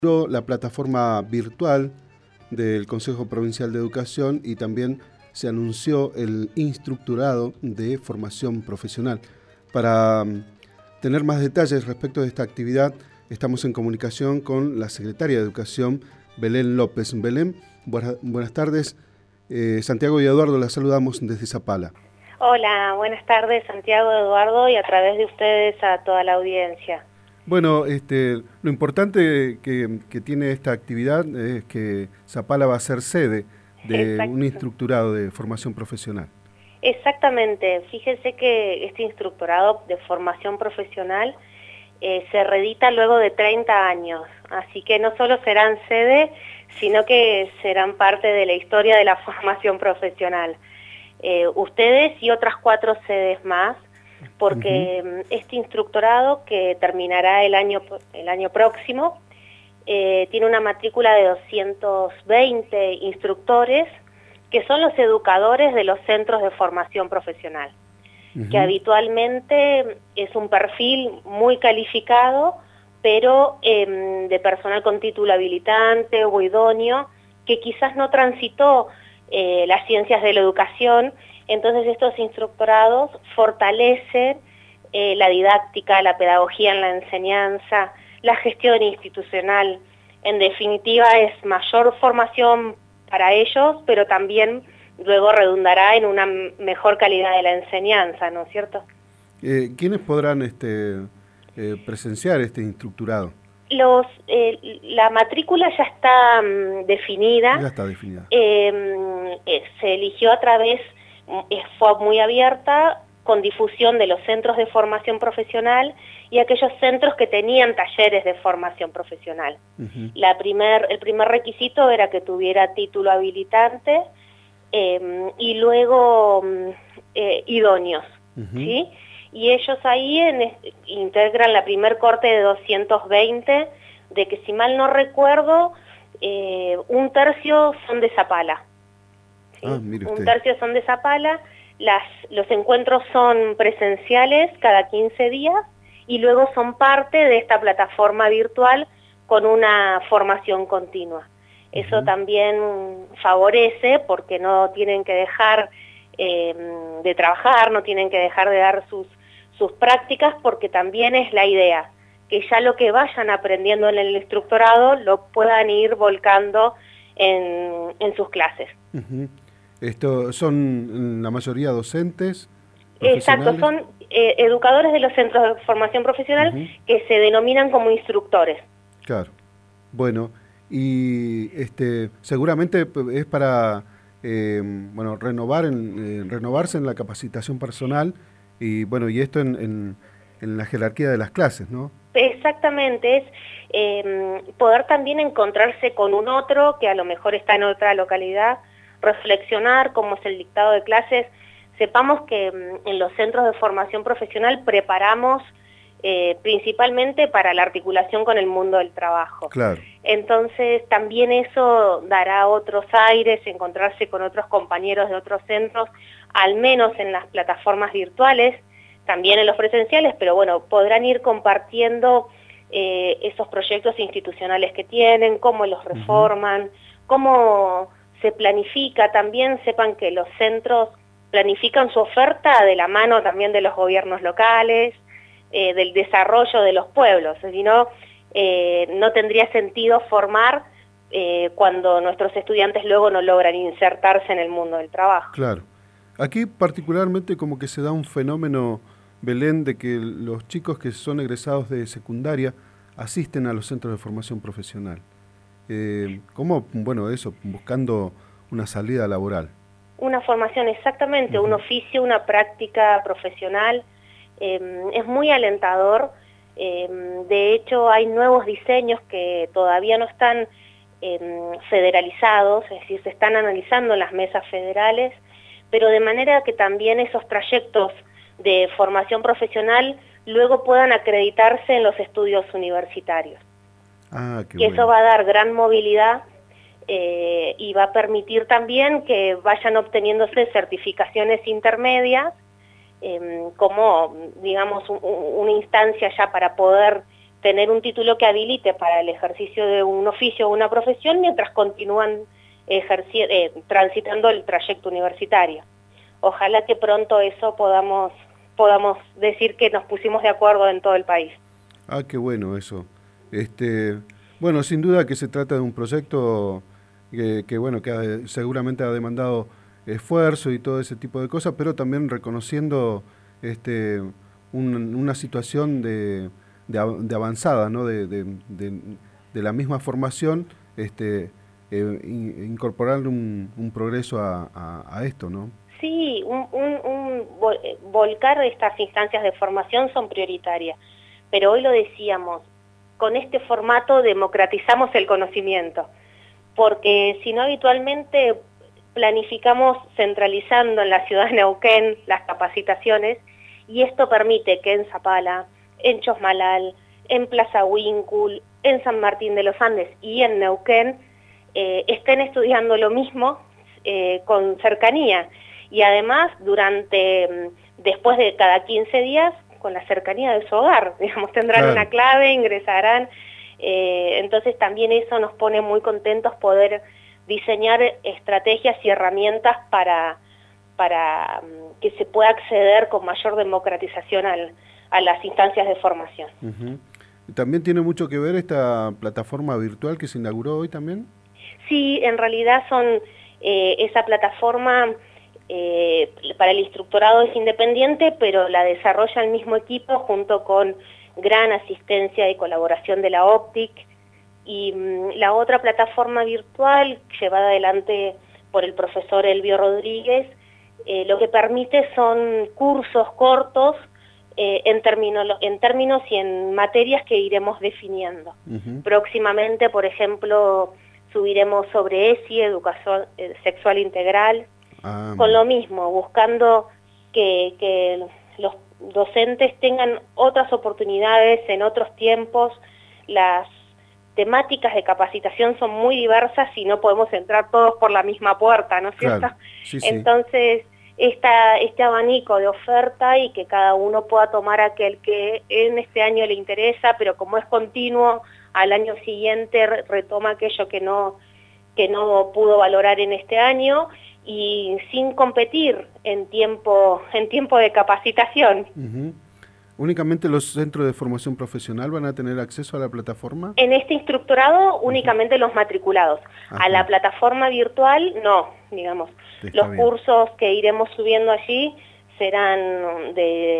la plataforma virtual del Consejo Provincial de Educación y también se anunció el instructorado de formación profesional. Para tener más detalles respecto de esta actividad, estamos en comunicación con la secretaria de Educación, Belén López. Belén, buenas tardes. Santiago y Eduardo, la saludamos desde Zapala. Hola, buenas tardes, Santiago, Eduardo, y a través de ustedes a toda la audiencia. Bueno, lo importante que tiene esta actividad es que Zapala va a ser sede de un instructorado de formación profesional. Exactamente, fíjense que este instructorado de formación profesional se reedita luego de 30 años, así que no solo serán sede, sino que serán parte de la historia de la formación profesional. Ustedes y otras 4 sedes más, porque este instructorado, que terminará el año próximo, tiene una matrícula de 220 instructores, que son los educadores de los centros de formación profesional, que habitualmente es un perfil muy calificado, pero de personal con título habilitante o idóneo, que quizás no transitó las ciencias de la educación. Entonces estos instructorados fortalecen la didáctica, la pedagogía en la enseñanza, la gestión institucional. En definitiva es mayor formación para ellos, pero también luego redundará en una mejor calidad de la enseñanza, ¿no es cierto? ¿Quiénes podrán presenciar este instructorado? La matrícula ya está definida. Ya está definida. Se eligió a través, fue muy abierta, con difusión de los centros de formación profesional y aquellos centros que tenían talleres de formación profesional. El primer requisito era que tuviera título habilitante y luego idóneos, ¿sí? Y ellos ahí integran la primer corte de 220, de que si mal no recuerdo, un tercio son de Zapala. ¿Sí? Un tercio son de Zapala. Los encuentros son presenciales cada 15 días y luego son parte de esta plataforma virtual con una formación continua. Eso también favorece, porque no tienen que dejar de trabajar, no tienen que dejar de dar sus prácticas, porque también es la idea, que ya lo que vayan aprendiendo en el instructorado lo puedan ir volcando en sus clases. ¿Esto son la mayoría docentes? Exacto, son educadores de los centros de formación profesional que se denominan como instructores. Claro. Bueno, y seguramente es para renovarse en la capacitación personal y bueno, y esto en la jerarquía de las clases, ¿no? Exactamente, es poder también encontrarse con un otro que a lo mejor está en otra localidad, reflexionar cómo es el dictado de clases. Sepamos que en los centros de formación profesional preparamos principalmente para la articulación con el mundo del trabajo. Claro. Entonces también eso dará otros aires, encontrarse con otros compañeros de otros centros, al menos en las plataformas virtuales, también en los presenciales, pero bueno, podrán ir compartiendo esos proyectos institucionales que tienen, cómo los reforman, cómo se planifica. También sepan que los centros planifican su oferta de la mano también de los gobiernos locales, del desarrollo de los pueblos, si no, no tendría sentido formar cuando nuestros estudiantes luego no logran insertarse en el mundo del trabajo. Claro. Aquí particularmente como que se da un fenómeno, Belén, de que los chicos que son egresados de secundaria asisten a los centros de formación profesional. ¿Cómo? Bueno, eso, buscando una salida laboral. Una formación, exactamente, un oficio, una práctica profesional. Es muy alentador. De hecho, hay nuevos diseños que todavía no están federalizados, es decir, se están analizando en las mesas federales, pero de manera que también esos trayectos de formación profesional luego puedan acreditarse en los estudios universitarios. Qué bueno. Eso va a dar gran movilidad y va a permitir también que vayan obteniéndose certificaciones intermedias como, digamos, una instancia ya para poder tener un título que habilite para el ejercicio de un oficio o una profesión mientras continúan transitando el trayecto universitario. Ojalá que pronto eso podamos decir que nos pusimos de acuerdo en todo el país. Ah, qué bueno eso. Bueno, sin duda que se trata de un proyecto que bueno, que seguramente ha demandado esfuerzo y todo ese tipo de cosas, pero también reconociendo una situación de avanzada, ¿no? de la misma formación, incorporar un progreso a esto, ¿no? Sí, volcar estas instancias de formación son prioritarias, pero hoy lo decíamos, con este formato democratizamos el conocimiento, porque si no habitualmente planificamos centralizando en la ciudad de Neuquén las capacitaciones, y esto permite que en Zapala, en Chosmalal, en Plaza Huíncul, en San Martín de los Andes y en Neuquén estén estudiando lo mismo con cercanía, y además después de cada 15 días con la cercanía de su hogar, digamos, tendrán una clave, ingresarán, entonces también eso nos pone muy contentos poder diseñar estrategias y herramientas para que se pueda acceder con mayor democratización a las instancias de formación. ¿También tiene mucho que ver esta plataforma virtual que se inauguró hoy también? Sí, en realidad esa plataforma para el instructorado es independiente, pero la desarrolla el mismo equipo junto con gran asistencia y colaboración de la OPTIC, y la otra plataforma virtual llevada adelante por el profesor Elvio Rodríguez, lo que permite son cursos cortos en términos y en materias que iremos definiendo. Próximamente, por ejemplo, subiremos sobre ESI, educación sexual integral, con lo mismo, buscando que los docentes tengan otras oportunidades en otros tiempos. Las temáticas de capacitación son muy diversas y no podemos entrar todos por la misma puerta, ¿no es cierto? Claro. Sí, sí. Entonces, este abanico de oferta, y que cada uno pueda tomar aquel que en este año le interesa, pero como es continuo, al año siguiente retoma aquello que no pudo valorar en este año, y sin competir en tiempo de capacitación. ¿Únicamente los centros de formación profesional van a tener acceso a la plataforma? En este instructorado únicamente los matriculados. A la plataforma virtual no, digamos. Los cursos que iremos subiendo allí serán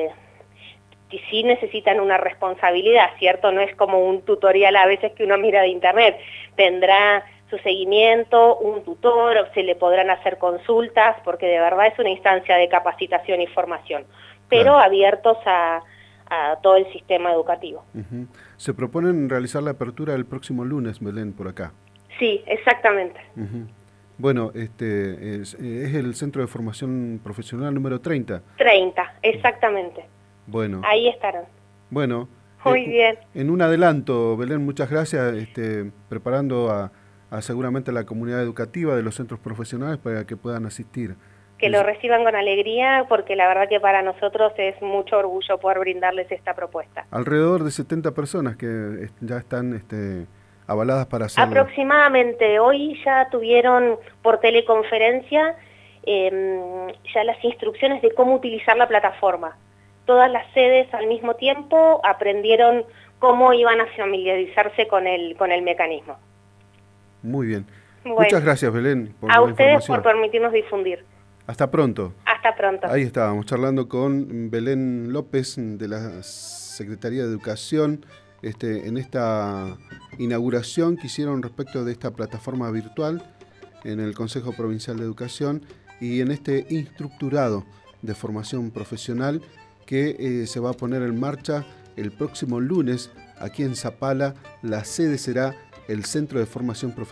sí necesitan una responsabilidad, ¿cierto? No es como un tutorial a veces que uno mira de internet. Tendrá su seguimiento, un tutor, se le podrán hacer consultas, porque de verdad es una instancia de capacitación y formación, pero abiertos a todo el sistema educativo. ¿Se proponen realizar la apertura el próximo lunes, Belén, por acá? Sí, exactamente. Bueno, es el Centro de Formación Profesional número 30. 30, exactamente. Bueno. Ahí estarán. Bueno. Muy bien. En un adelanto, Belén, muchas gracias, preparando a seguramente a la comunidad educativa de los centros profesionales para que puedan asistir. Que lo reciban con alegría, porque la verdad que para nosotros es mucho orgullo poder brindarles esta propuesta. Alrededor de 70 personas que ya están avaladas para hacerlo. Aproximadamente. Hoy ya tuvieron por teleconferencia ya las instrucciones de cómo utilizar la plataforma. Todas las sedes al mismo tiempo aprendieron cómo iban a familiarizarse con el mecanismo. Muy bien. Bueno, muchas gracias, Belén, por a ustedes por permitirnos difundir. Hasta pronto. Hasta pronto. Ahí estábamos charlando con Belén López de la Secretaría de Educación en esta inauguración que hicieron respecto de esta plataforma virtual en el Consejo Provincial de Educación y en este instructorado de formación profesional que se va a poner en marcha el próximo lunes aquí en Zapala. La sede será el Centro de Formación Profesional